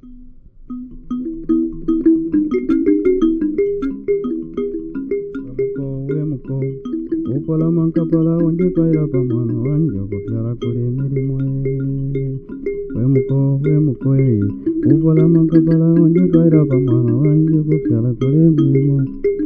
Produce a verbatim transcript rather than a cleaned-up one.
Wemuko upala mankapala onje kaira pamano anjo kufyala kule mirimo wemuko wemuko upala mankapala onje kaira pamano anjo kufyala kule mirimo